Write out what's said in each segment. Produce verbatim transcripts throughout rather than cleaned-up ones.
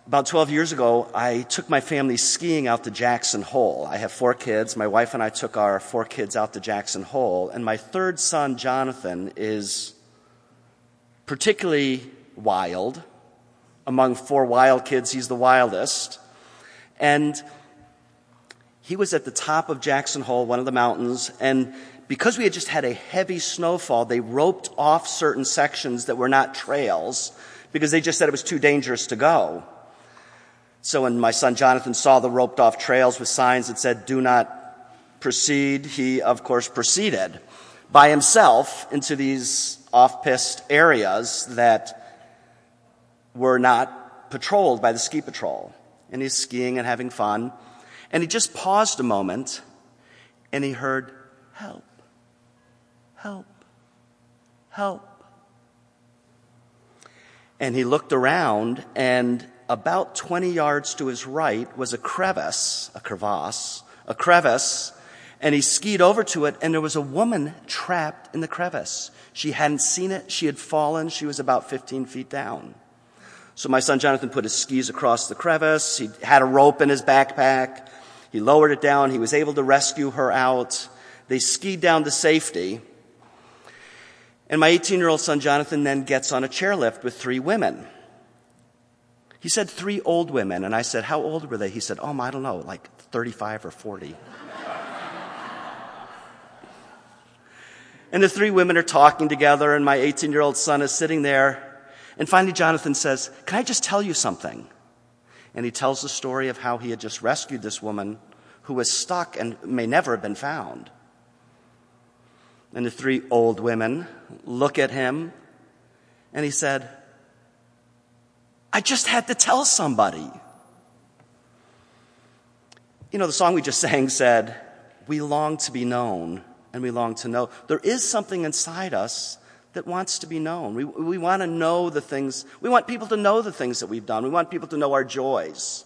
About twelve years ago, I took my family skiing out to Jackson Hole. I have four kids. My wife and I took our four kids out to Jackson Hole. And my third son, Jonathan, is particularly wild. Among four wild kids, he's the wildest. And he was at the top of Jackson Hole, one of the mountains, and because we had just had a heavy snowfall, they roped off certain sections that were not trails because they just said it was too dangerous to go. So when my son Jonathan saw the roped off trails with signs that said, "Do not proceed," he, of course, proceeded by himself into these off-piste areas that were not patrolled by the ski patrol. And he's skiing and having fun. And he just paused a moment, and he heard, "Help, help, help." And he looked around, and about twenty yards to his right was a crevice, a crevasse, a crevice, and he skied over to it, and there was a woman trapped in the crevice. She hadn't seen it. She had fallen. She was about fifteen feet down. So my son Jonathan put his skis across the crevice. He had a rope in his backpack. He lowered it down. He was able to rescue her out. They skied down to safety. And my eighteen-year-old son Jonathan then gets on a chairlift with three women. He said three old women, and I said, "How old were they?" He said, "Oh, I don't know, like thirty-five or forty. And the three women are talking together, and my eighteen-year-old son is sitting there. And finally, Jonathan says, "Can I just tell you something?" And he tells the story of how he had just rescued this woman who was stuck and may never have been found. And the three old women look at him, and he said, "I just had to tell somebody." You know, the song we just sang said, "We long to be known, and we long to know." There is something inside us that wants to be known. We, we want to know the things, we want people to know the things that we've done. We want people to know our joys.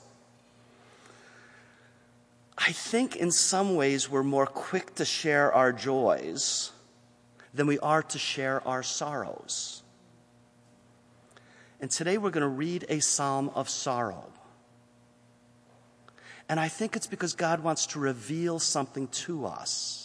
I think in some ways we're more quick to share our joys than we are to share our sorrows. And today we're going to read a psalm of sorrow. And I think it's because God wants to reveal something to us.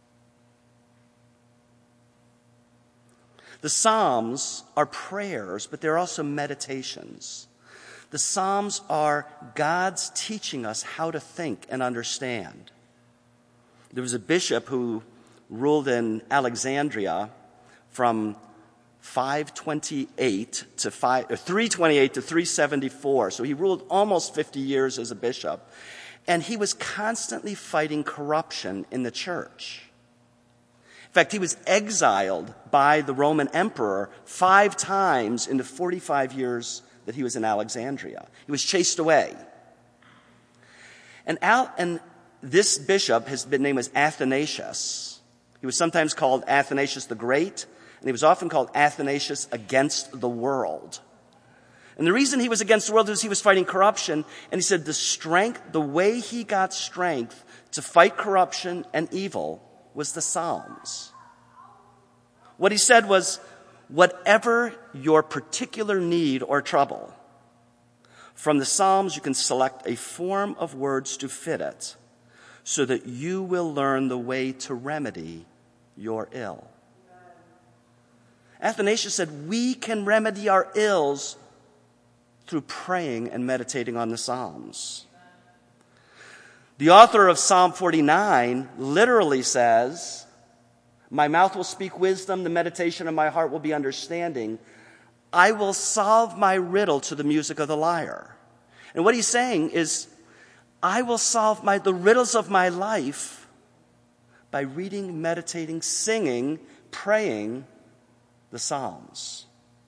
The Psalms are prayers, but they're also meditations. The Psalms are God's teaching us how to think and understand. There was a bishop who ruled in Alexandria from five twenty-eight to five, or three twenty-eight to three seventy-four. So he ruled almost fifty years as a bishop. And he was constantly fighting corruption in the church. In fact, he was exiled by the Roman emperor five times in the forty-five years that he was in Alexandria. He was chased away. And, Al, and this bishop, his name was Athanasius. He was sometimes called Athanasius the Great, and he was often called Athanasius against the world. And the reason he was against the world is he was fighting corruption, and he said the strength, the way he got strength to fight corruption and evil was the Psalms. What he said was, whatever your particular need or trouble, from the Psalms you can select a form of words to fit it, so that you will learn the way to remedy your ill. Athanasius said we can remedy our ills through praying and meditating on the Psalms. The author of Psalm forty-nine literally says, "My mouth will speak wisdom, the meditation of my heart will be understanding. I will solve my riddle to the music of the lyre." And what he's saying is, I will solve my, the riddles of my life by reading, meditating, singing, praying the Psalms.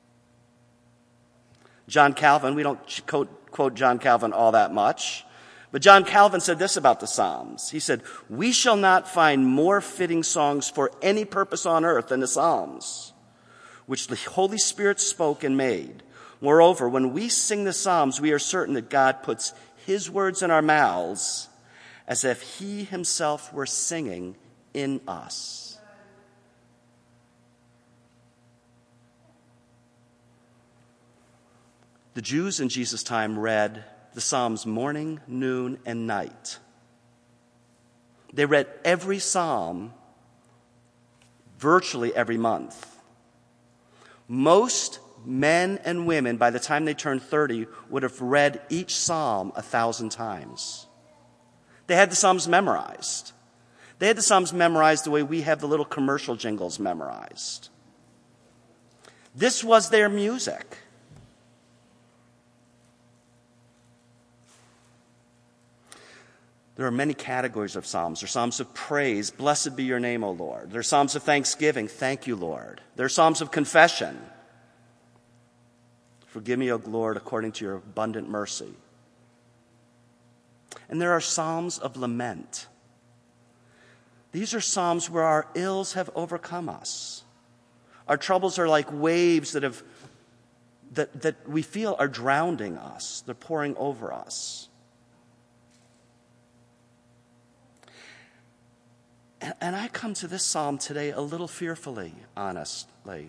John Calvin, we don't quote, quote John Calvin all that much, but John Calvin said this about the Psalms. He said, "We shall not find more fitting songs for any purpose on earth than the Psalms, which the Holy Spirit spoke and made. Moreover, when we sing the Psalms, we are certain that God puts his words in our mouths as if he himself were singing in us." The Jews in Jesus' time read the Psalms morning, noon, and night. They read every psalm virtually every month. Most men and women, by the time they turned thirty, would have read each psalm a thousand times. They had the Psalms memorized. They had the Psalms memorized the way we have the little commercial jingles memorized. This was their music. There are many categories of psalms. There are psalms of praise. Blessed be your name, O Lord. There are psalms of thanksgiving. Thank you, Lord. There are psalms of confession. Forgive me, O Lord, according to your abundant mercy. And there are psalms of lament. These are psalms where our ills have overcome us. Our troubles are like waves that have that, that we feel are drowning us. They're pouring over us. And, and I come to this psalm today a little fearfully, honestly.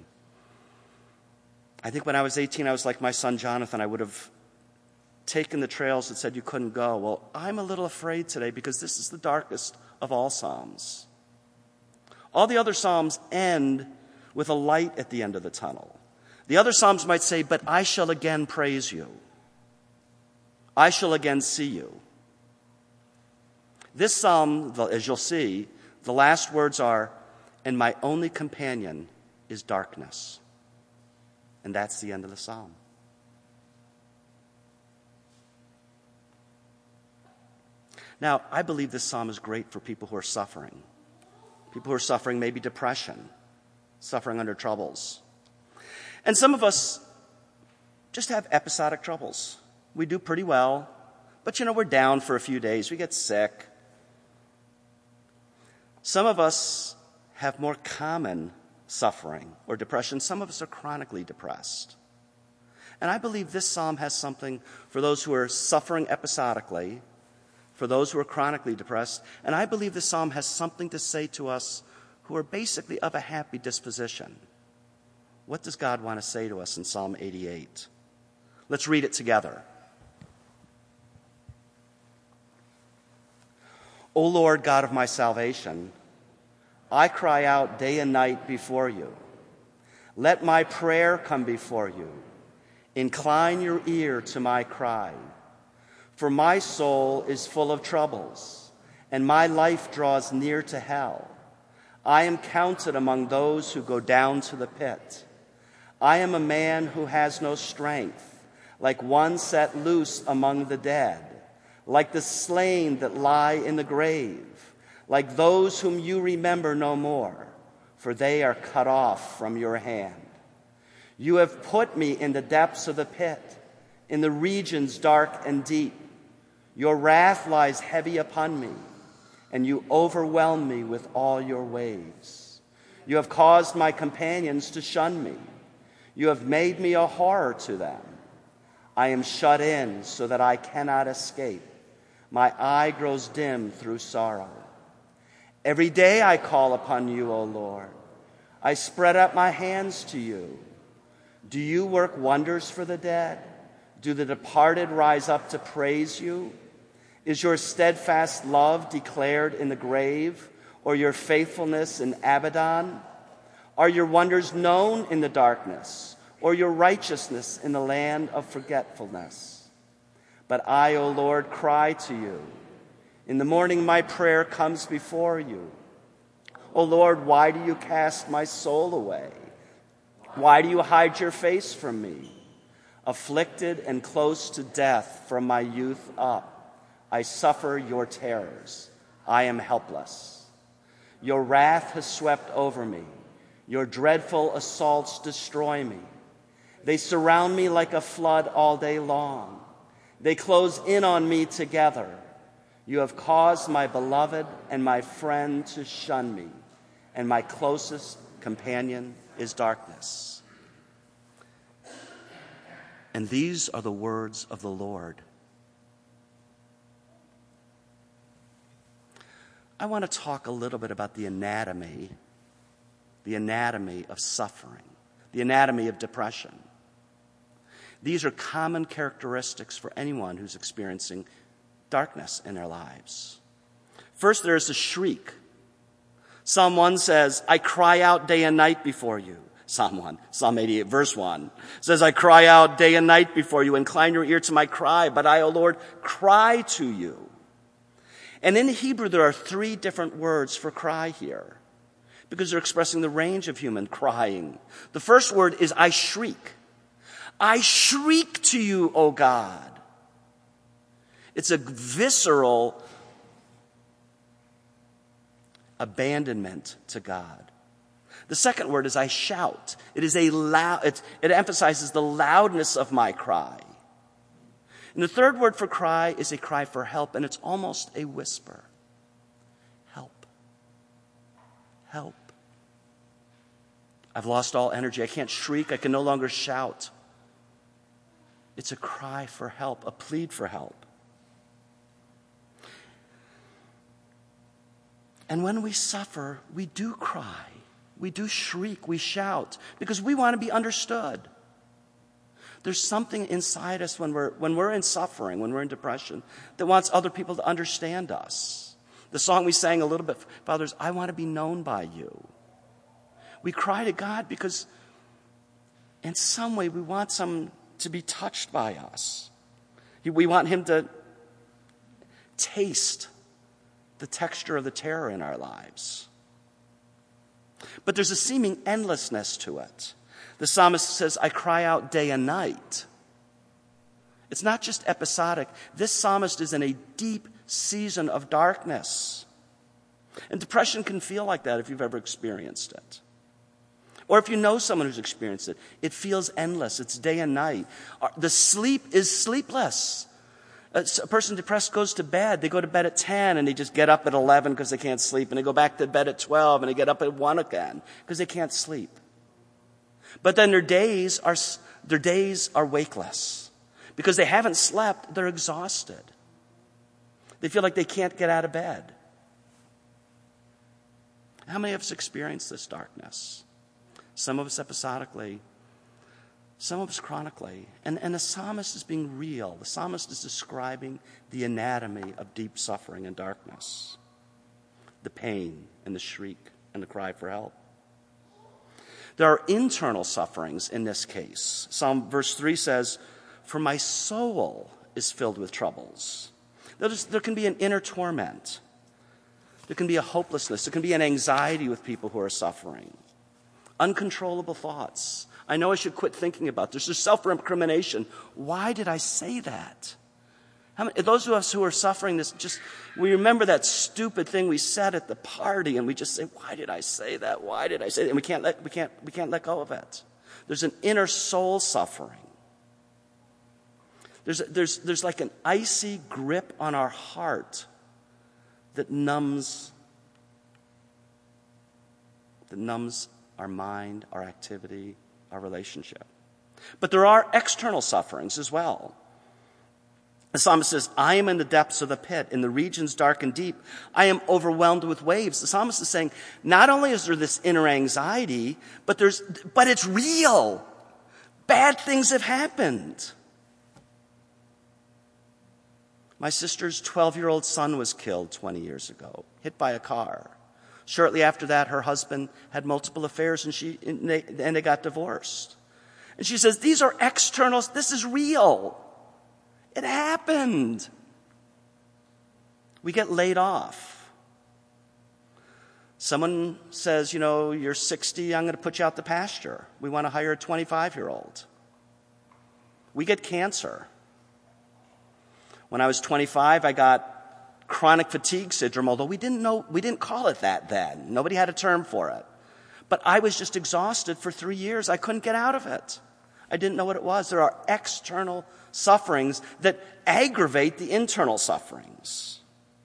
I think when I was eighteen, I was like my son Jonathan. I would have taken the trails that said you couldn't go. Well, I'm a little afraid today because this is the darkest of all psalms. All the other psalms end with a light at the end of the tunnel. The other psalms might say, but I shall again praise you. I shall again see you. This psalm, as you'll see, the last words are, and my only companion is darkness. And that's the end of the psalm. Now, I believe this psalm is great for people who are suffering. People who are suffering maybe depression, suffering under troubles. And some of us just have episodic troubles. We do pretty well, but you know, we're down for a few days. We get sick. Some of us have more common suffering or depression. Some of us are chronically depressed. And I believe this psalm has something for those who are suffering episodically, for those who are chronically depressed. And I believe this psalm has something to say to us who are basically of a happy disposition. What does God want to say to us in Psalm eighty-eight? Let's read it together. O Lord, God of my salvation, I cry out day and night before you. Let my prayer come before you. Incline your ear to my cry. For my soul is full of troubles, and my life draws near to hell. I am counted among those who go down to the pit. I am a man who has no strength, like one set loose among the dead, like the slain that lie in the grave, like those whom you remember no more, for they are cut off from your hand. You have put me in the depths of the pit, in the regions dark and deep. Your wrath lies heavy upon me, and you overwhelm me with all your waves. You have caused my companions to shun me. You have made me a horror to them. I am shut in so that I cannot escape. My eye grows dim through sorrow. Every day I call upon you, O Lord. I spread out my hands to you. Do you work wonders for the dead? Do the departed rise up to praise you? Is your steadfast love declared in the grave, or your faithfulness in Abaddon? Are your wonders known in the darkness, or your righteousness in the land of forgetfulness? But I, O Lord, cry to you. In the morning my prayer comes before you. O Lord, why do you cast my soul away? Why do you hide your face from me? Afflicted and close to death from my youth up, I suffer your terrors. I am helpless. Your wrath has swept over me. Your dreadful assaults destroy me. They surround me like a flood all day long. They close in on me together. You have caused my beloved and my friend to shun me, and my closest companion is darkness. And these are the words of the Lord. I want to talk a little bit about the anatomy, the anatomy of suffering, the anatomy of depression. These are common characteristics for anyone who's experiencing darkness in their lives. First, there is a shriek. Psalm one says, I cry out day and night before you. Psalm one, Psalm eighty-eight, verse one says, I cry out day and night before you. Incline your ear to my cry, but I, O Lord, cry to you. And in Hebrew, there are three different words for cry here, because they're expressing the range of human crying. The first word is I shriek. I shriek to you, O God. It's a visceral abandonment to God. The second word is I shout. It is a loud, it, it emphasizes the loudness of my cry. And the third word for cry is a cry for help, and it's almost a whisper. Help. Help. I've lost all energy. I can't shriek. I can no longer shout. It's a cry for help, a plead for help. And when we suffer, we do cry. We do shriek. We shout because we want to be understood. There's something inside us when we're, when we're in suffering, when we're in depression, that wants other people to understand us. The song we sang a little bit, Fathers, I want to be known by you. We cry to God because in some way we want some to be touched by us. We want him to taste the texture of the terror in our lives. But there's a seeming endlessness to it. The psalmist says, I cry out day and night. It's not just episodic. This psalmist is in a deep season of darkness. And depression can feel like that if you've ever experienced it. Or if you know someone who's experienced it, it feels endless. It's day and night. The sleep is sleepless. A person depressed goes to bed. They go to bed at ten and they just get up at eleven because they can't sleep. And they go back to bed at twelve and they get up at one again because they can't sleep. But then their days are their days are wakeless. Because they haven't slept, they're exhausted. They feel like they can't get out of bed. How many of us experience this darkness? Some of us episodically, some of us chronically. And, and the psalmist is being real. The psalmist is describing the anatomy of deep suffering and darkness. The pain and the shriek and the cry for help. There are internal sufferings in this case. Psalm verse three says, for my soul is filled with troubles. There's, there can be an inner torment. There can be a hopelessness. There can be an anxiety with people who are suffering. Uncontrollable thoughts. I know I should quit thinking about this. There's self-recrimination. Why did I say that? How many, those of us who are suffering this, just we remember that stupid thing we said at the party, and we just say, "Why did I say that? Why did I say that?" And we can't let we can't we can't let go of it. There's an inner soul suffering. There's there's there's like an icy grip on our heart that numbs that numbs our mind, our activity, our relationship. But there are external sufferings as well. The psalmist says, I am in the depths of the pit, in the regions dark and deep. I am overwhelmed with waves. The psalmist is saying, not only is there this inner anxiety, but there's, but it's real. Bad things have happened. My sister's twelve-year-old son was killed twenty years ago, hit by a car. Shortly after that, her husband had multiple affairs and she and they, and they got divorced. And she says, these are externals. This is real. It happened. We get laid off. Someone says, you know, you're sixty, I'm going to put you out the pasture. We want to hire a twenty-five-year-old. We get cancer. When I was twenty-five, I got chronic fatigue syndrome, although we didn't know, we didn't call it that then. Nobody had a term for it. But I was just exhausted for three years. I couldn't get out of it. I didn't know what it was. There are external sufferings that aggravate the internal sufferings.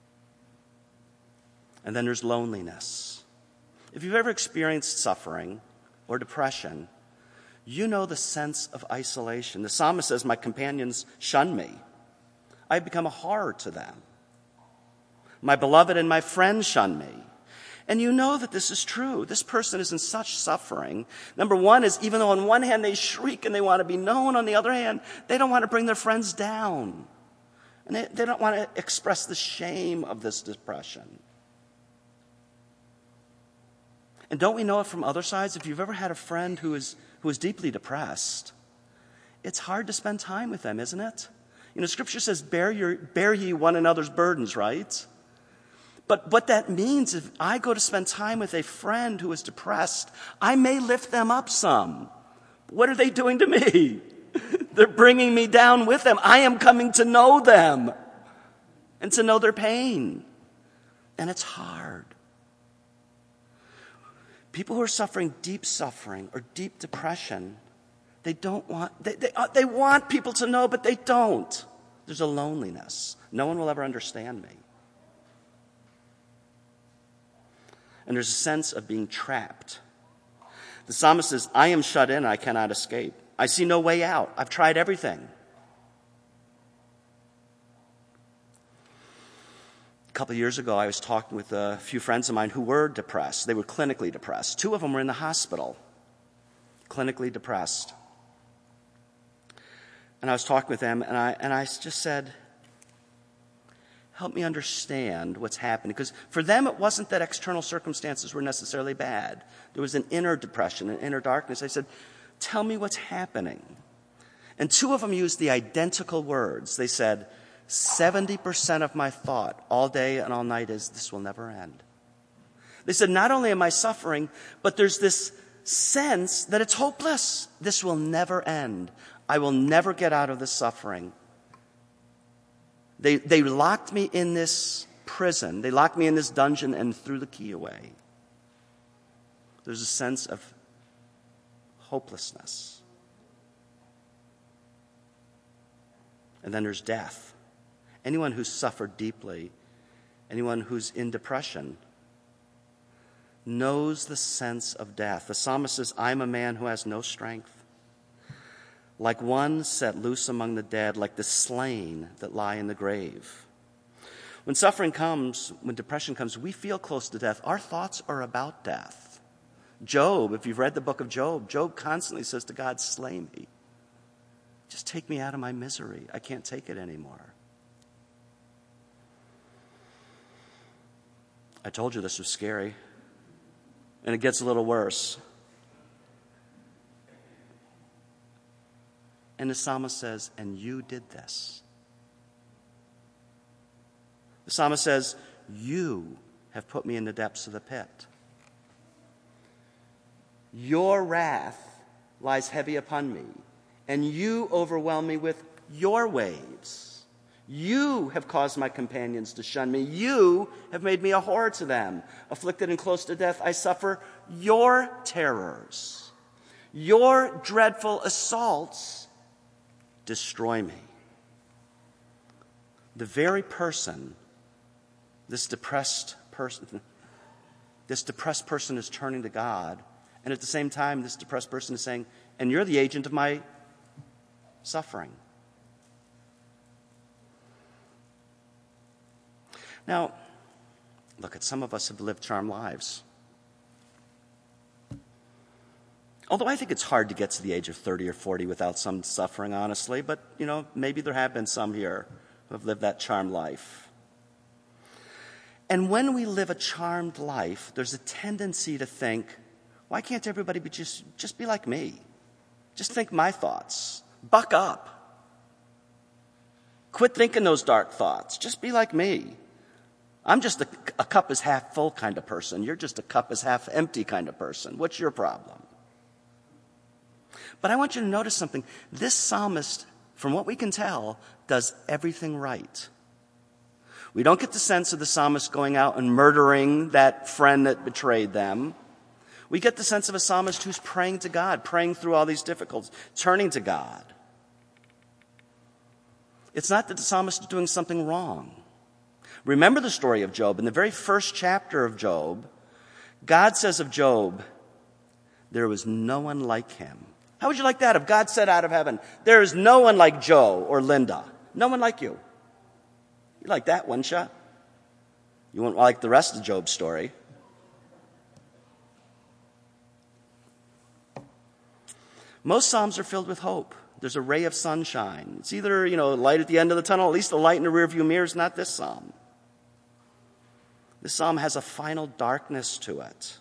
And then there's loneliness. If you've ever experienced suffering or depression, you know the sense of isolation. The psalmist says, my companions shun me. I've become a horror to them. My beloved and my friends shun me. And you know that this is true. This person is in such suffering. Number one is, even though on one hand they shriek and they want to be known, on the other hand, they don't want to bring their friends down. And they, they don't want to express the shame of this depression. And don't we know it from other sides? If you've ever had a friend who is who is deeply depressed, it's hard to spend time with them, isn't it? You know, Scripture says, bear your bear ye one another's burdens, right? But what that means, if I go to spend time with a friend who is depressed, I may lift them up some. What are they doing to me? They're bringing me down with them. I am coming to know them and to know their pain. And it's hard. People who are suffering deep suffering or deep depression, they don't want, they, they, uh, they want people to know, but they don't. There's a loneliness. No one will ever understand me. And there's a sense of being trapped. The psalmist says, I am shut in, I cannot escape. I see no way out. I've tried everything. A couple of years ago, I was talking with a few friends of mine who were depressed. They were clinically depressed. Two of them were in the hospital, clinically depressed. And I was talking with them, and I and I just said, help me understand what's happening. Because for them, it wasn't that external circumstances were necessarily bad. There was an inner depression, an inner darkness. I said, tell me what's happening. And two of them used the identical words. They said, seventy percent of my thought all day and all night is, this will never end. They said, not only am I suffering, but there's this sense that it's hopeless. This will never end. I will never get out of this suffering. They, they locked me in this prison. They locked me in this dungeon and threw the key away. There's a sense of hopelessness. And then there's death. Anyone who's suffered deeply, anyone who's in depression, knows the sense of death. The psalmist says, I'm a man who has no strength, like one set loose among the dead, like the slain that lie in the grave. When suffering comes, when depression comes, we feel close to death. Our thoughts are about death. Job, if you've read the book of Job, Job constantly says to God, slay me. Just take me out of my misery. I can't take it anymore. I told you this was scary. And it gets a little worse. And the psalmist says, and you did this. The psalmist says, you have put me in the depths of the pit. Your wrath lies heavy upon me, and you overwhelm me with your waves. You have caused my companions to shun me. You have made me a horror to them. Afflicted and close to death, I suffer your terrors. Your dreadful assaults destroy me. The very person, this depressed person, this depressed person is turning to God, and at the same time, this depressed person is saying, and you're the agent of my suffering. Now, look, at some of us have lived charmed lives. Although I think it's hard to get to the age of thirty or forty without some suffering, honestly. But, you know, maybe there have been some here who have lived that charmed life. And when we live a charmed life, there's a tendency to think, why can't everybody be just, just be like me? Just think my thoughts. Buck up. Quit thinking those dark thoughts. Just be like me. I'm just a, a cup is half full kind of person. You're just a cup is half empty kind of person. What's your problem? But I want you to notice something. This psalmist, from what we can tell, does everything right. We don't get the sense of the psalmist going out and murdering that friend that betrayed them. We get the sense of a psalmist who's praying to God, praying through all these difficulties, turning to God. It's not that the psalmist is doing something wrong. Remember the story of Job. In the very first chapter of Job, God says of Job, there was no one like him. How would you like that if God said out of heaven, there is no one like Joe or Linda? No one like you. You like that, wouldn't you? You wouldn't like the rest of Job's story. Most Psalms are filled with hope. There's a ray of sunshine. It's either, you know, light at the end of the tunnel, at least the light in the rearview mirror is not this Psalm. This Psalm has a final darkness to it.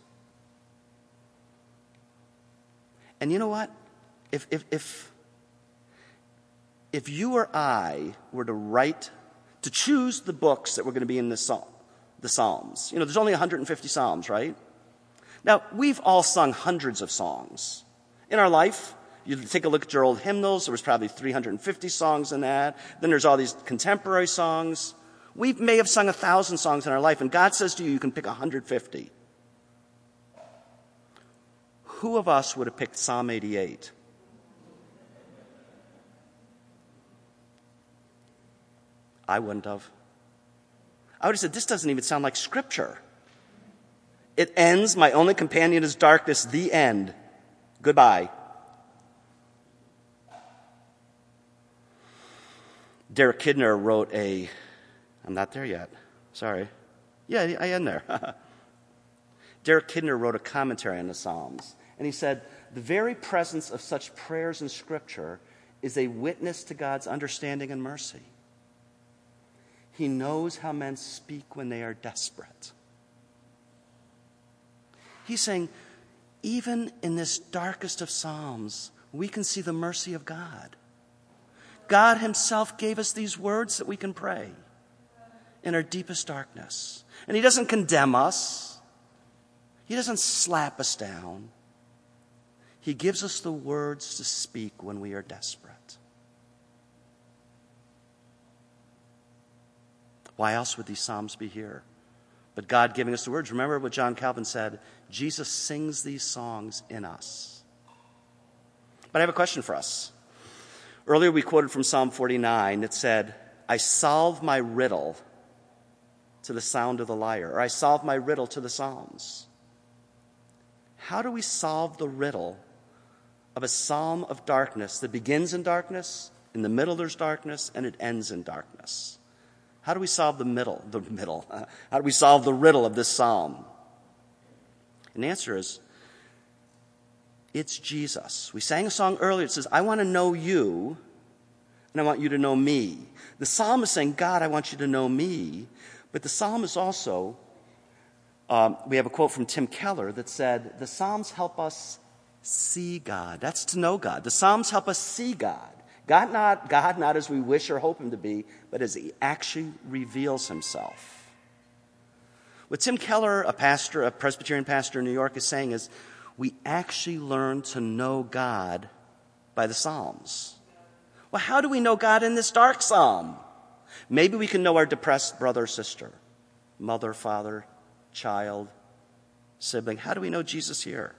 And you know what? If, if, if, if you or I were to write, to choose the books that were going to be in this psalm, the Psalms, you know, there's only one hundred fifty Psalms, right? Now, we've all sung hundreds of songs. In our life, you take a look at your old hymnals, there was probably three hundred fifty songs in that. Then there's all these contemporary songs. We may have sung a thousand songs in our life, and God says to you, you can pick one hundred fifty. Who of us would have picked Psalm eighty-eight? I wouldn't have. I would have said, this doesn't even sound like Scripture. It ends, my only companion is darkness, the end. Goodbye. Derek Kidner wrote a, I'm not there yet, sorry. Yeah, I am there. Derek Kidner wrote a commentary on the Psalms, and he said, the very presence of such prayers in Scripture is a witness to God's understanding and mercy. He knows how men speak when they are desperate. He's saying, even in this darkest of Psalms, we can see the mercy of God. God himself gave us these words that we can pray in our deepest darkness. And he doesn't condemn us. He doesn't slap us down. He gives us the words to speak when we are desperate. Why else would these Psalms be here? But God giving us the words. Remember what John Calvin said, Jesus sings these songs in us. But I have a question for us. Earlier we quoted from Psalm forty-nine that said, I solve my riddle to the sound of the lyre, or I solve my riddle to the Psalms. How do we solve the riddle of a psalm of darkness that begins in darkness, in the middle there's darkness, and it ends in darkness? How do we solve the middle, the middle? How do we solve the riddle of this psalm? And the answer is, it's Jesus. We sang a song earlier. It says, I want to know you, and I want you to know me. The psalm is saying, God, I want you to know me. But the psalm is also, um, we have a quote from Tim Keller that said, the Psalms help us see God. That's to know God. The Psalms help us see God. God not, God not as we wish or hope him to be, but as he actually reveals himself. What Tim Keller, a pastor, a Presbyterian pastor in New York, is saying is, we actually learn to know God by the Psalms. Well, how do we know God in this dark psalm? Maybe we can know our depressed brother or sister, mother, father, child, sibling. How do we know Jesus here?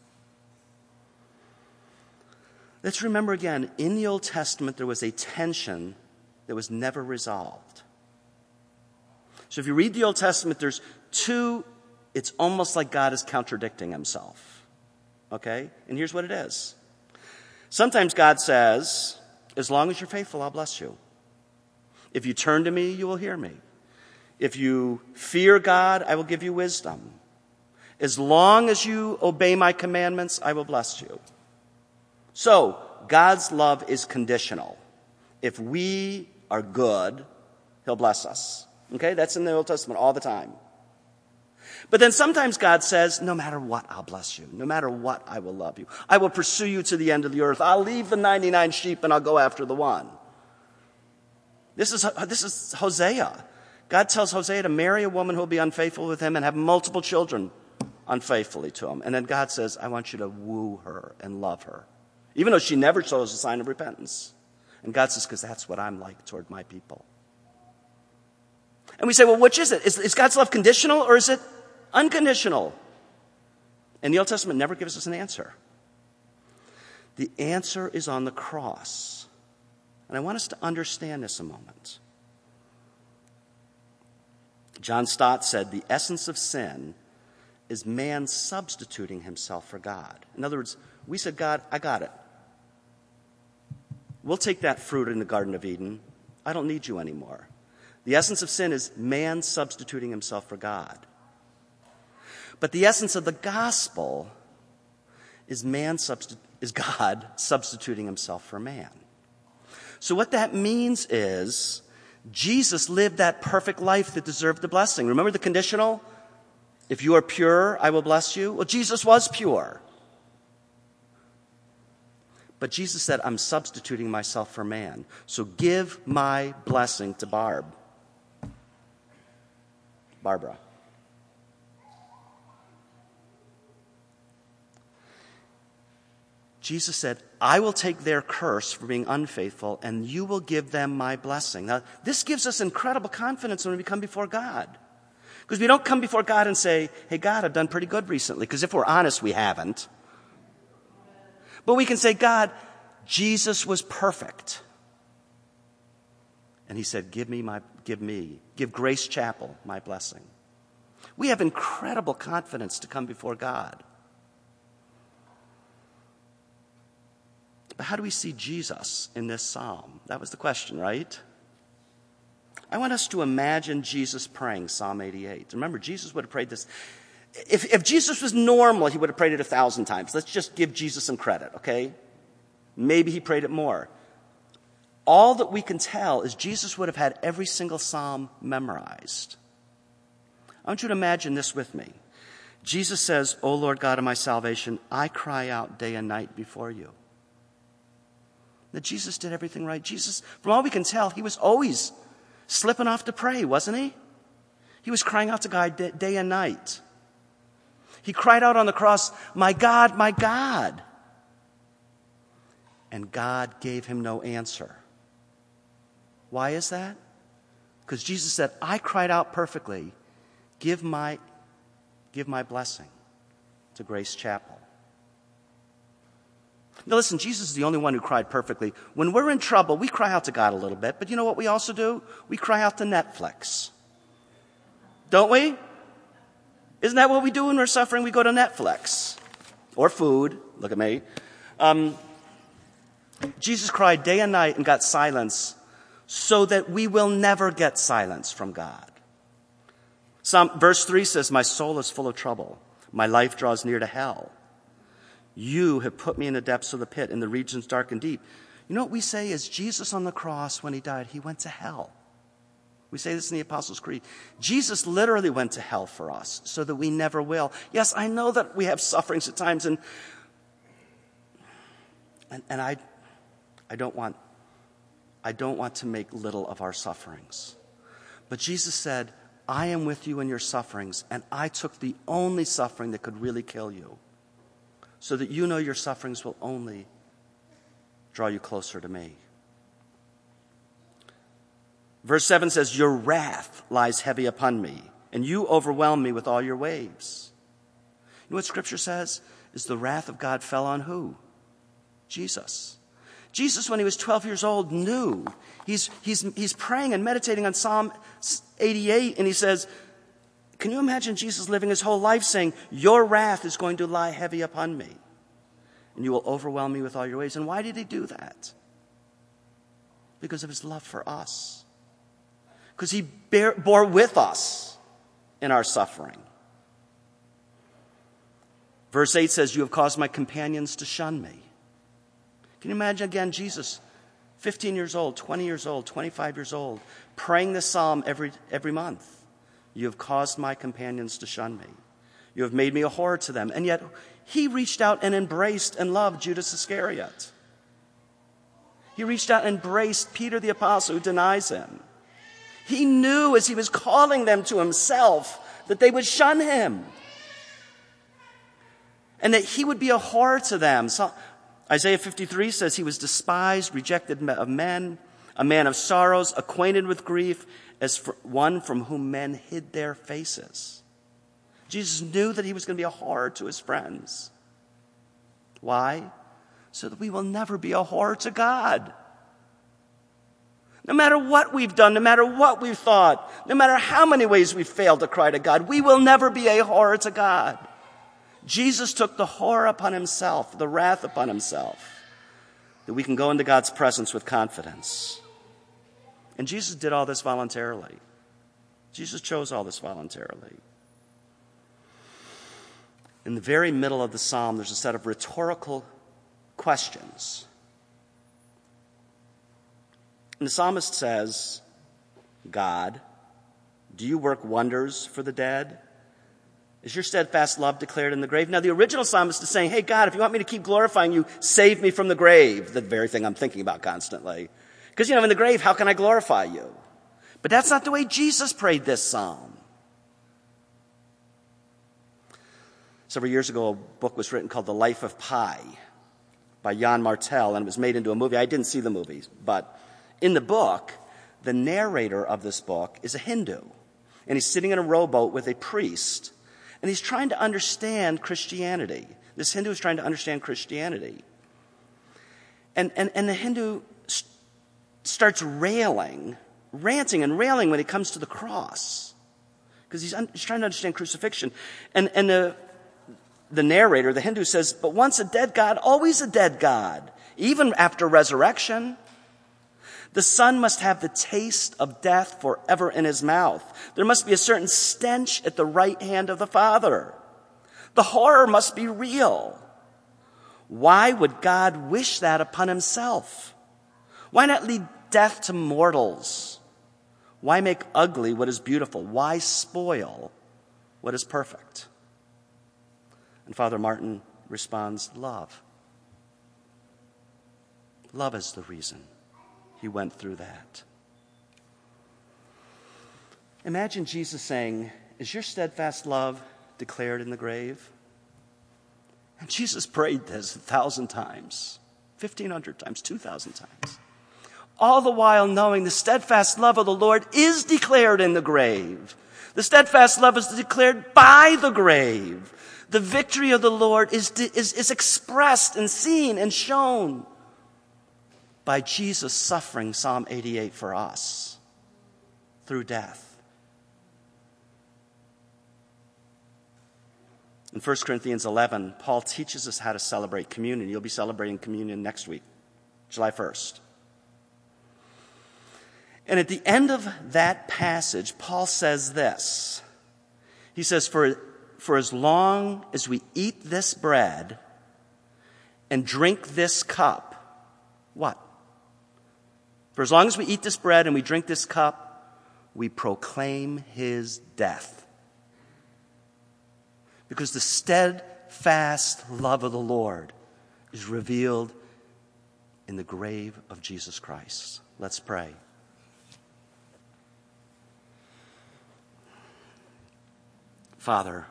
Let's remember again, in the Old Testament, there was a tension that was never resolved. So if you read the Old Testament, there's two, it's almost like God is contradicting himself. Okay? And here's what it is. Sometimes God says, as long as you're faithful, I'll bless you. If you turn to me, you will hear me. If you fear God, I will give you wisdom. As long as you obey my commandments, I will bless you. So, God's love is conditional. If we are good, he'll bless us. Okay? That's in the Old Testament all the time. But then sometimes God says, no matter what, I'll bless you. No matter what, I will love you. I will pursue you to the end of the earth. I'll leave the ninety-nine sheep and I'll go after the one. This is, this is Hosea. God tells Hosea to marry a woman who will be unfaithful with him and have multiple children unfaithfully to him. And then God says, I want you to woo her and love her. Even though she never shows a sign of repentance. And God says, because that's what I'm like toward my people. And we say, well, which is it? Is, is God's love conditional or is it unconditional? And the Old Testament never gives us an answer. The answer is on the cross. And I want us to understand this a moment. John Stott said, the essence of sin is man substituting himself for God. In other words, we said, God, I got it. We'll take that fruit in the Garden of Eden. I don't need you anymore. The essence of sin is man substituting himself for God. But the essence of the gospel is man substituting. is God substituting himself for man. So what that means is Jesus lived that perfect life that deserved the blessing. Remember the conditional? If you are pure, I will bless you. Well, Jesus was pure. But Jesus said, I'm substituting myself for man. So give my blessing to Barb. Barbara. Jesus said, I will take their curse for being unfaithful, and you will give them my blessing. Now, this gives us incredible confidence when we come before God. Because we don't come before God and say, hey, God, I've done pretty good recently. Because if we're honest, we haven't. But we can say, God, Jesus was perfect. And he said, give me my, give me, give Grace Chapel my blessing. We have incredible confidence to come before God. But how do we see Jesus in this psalm? That was the question, right? I want us to imagine Jesus praying Psalm eighty-eight. Remember, Jesus would have prayed this. If, if Jesus was normal, he would have prayed it a thousand times. Let's just give Jesus some credit, okay? Maybe he prayed it more. All that we can tell is Jesus would have had every single psalm memorized. I want you to imagine this with me. Jesus says, O Lord God of my salvation, I cry out day and night before you. That Jesus did everything right. Jesus, from all we can tell, he was always slipping off to pray, wasn't he? He was crying out to God day and night. He cried out on the cross, my God, my God. And God gave him no answer. Why is that? Because Jesus said, I cried out perfectly. Give my, give my blessing to Grace Chapel. Now listen, Jesus is the only one who cried perfectly. When we're in trouble, we cry out to God a little bit. But you know what we also do? We cry out to Netflix. Don't we? Isn't that what we do when we're suffering? We go to Netflix. Or food. Look at me. Um, Jesus cried day and night and got silence so that we will never get silence from God. Some, verse three says, my soul is full of trouble. My life draws near to hell. You have put me in the depths of the pit, in the regions dark and deep. You know what we say is Jesus on the cross, when he died, he went to hell. We say this in the Apostles' Creed. Jesus literally went to hell for us so that we never will. Yes, I know that we have sufferings at times, and and, and I I don't want I don't want to make little of our sufferings. But Jesus said, I am with you in your sufferings, and I took the only suffering that could really kill you, so that you know your sufferings will only draw you closer to me. Verse seven says, your wrath lies heavy upon me, and you overwhelm me with all your waves. You know what Scripture says? Is the wrath of God fell on who? Jesus. Jesus, when he was twelve years old, knew. He's, he's, he's praying and meditating on Psalm eighty-eight, and he says, can you imagine Jesus living his whole life saying, your wrath is going to lie heavy upon me, and you will overwhelm me with all your ways? And why did he do that? Because of his love for us. Because he bear, bore with us in our suffering. Verse eight says, you have caused my companions to shun me. Can you imagine again Jesus, fifteen years old, twenty years old, twenty-five years old, praying this psalm every, every month? You have caused my companions to shun me. You have made me a horror to them. And yet he reached out and embraced and loved Judas Iscariot. He reached out and embraced Peter the apostle who denies him. He knew as he was calling them to himself that they would shun him. And that he would be a horror to them. So Isaiah fifty-three says he was despised, rejected of men, a man of sorrows, acquainted with grief, as for one from whom men hid their faces. Jesus knew that he was going to be a horror to his friends. Why? So that we will never be a horror to God. No matter what we've done, no matter what we've thought, no matter how many ways we've failed to cry to God, we will never be a horror to God. Jesus took the horror upon himself, the wrath upon himself, that we can go into God's presence with confidence. And Jesus did all this voluntarily. Jesus chose all this voluntarily. In the very middle of the psalm, there's a set of rhetorical questions. And the psalmist says, God, do you work wonders for the dead? Is your steadfast love declared in the grave? Now, the original psalmist is saying, hey, God, if you want me to keep glorifying you, save me from the grave. The very thing I'm thinking about constantly. Because, you know, in the grave, how can I glorify you? But that's not the way Jesus prayed this psalm. Several years ago, a book was written called The Life of Pi by Jan Martel, and it was made into a movie. I didn't see the movie, but in the book, the narrator of this book is a Hindu, and he's sitting in a rowboat with a priest, and he's trying to understand Christianity. This Hindu is trying to understand Christianity. And, and, and the Hindu st- starts railing, ranting and railing when it comes to the cross, because he's, un- he's trying to understand crucifixion. And, and the, the narrator, the Hindu, says, but once a dead God, always a dead God, even after resurrection. The Son must have the taste of death forever in his mouth. There must be a certain stench at the right hand of the Father. The horror must be real. Why would God wish that upon himself? Why not lead death to mortals? Why make ugly what is beautiful? Why spoil what is perfect? And Father Martin responds, love. Love is the reason he went through that. Imagine Jesus saying, is your steadfast love declared in the grave? And Jesus prayed this a thousand times, fifteen hundred times, two thousand times. All the while knowing the steadfast love of the Lord is declared in the grave. The steadfast love is declared by the grave. The victory of the Lord is, is, is expressed and seen and shown by Jesus suffering, Psalm eighty-eight, for us through death. In First Corinthians eleven, Paul teaches us how to celebrate communion. You'll be celebrating communion next week, July first. And at the end of that passage, Paul says this. He says, for, for as long as we eat this bread and drink this cup, what? For as long as we eat this bread and we drink this cup, we proclaim his death. Because the steadfast love of the Lord is revealed in the grave of Jesus Christ. Let's pray. Father,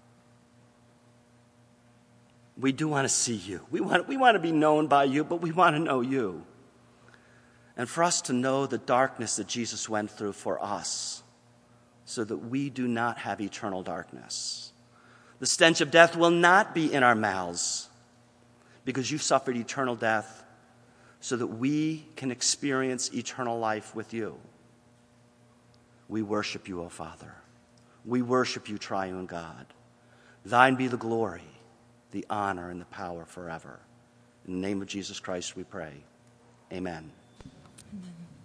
we do want to see you. We want, we want to be known by you, but we want to know you. And for us to know the darkness that Jesus went through for us, so that we do not have eternal darkness. The stench of death will not be in our mouths, because you suffered eternal death so that we can experience eternal life with you. We worship you, O Father. We worship you, triune God. Thine be the glory, the honor, and the power forever. In the name of Jesus Christ we pray. Amen. Amen.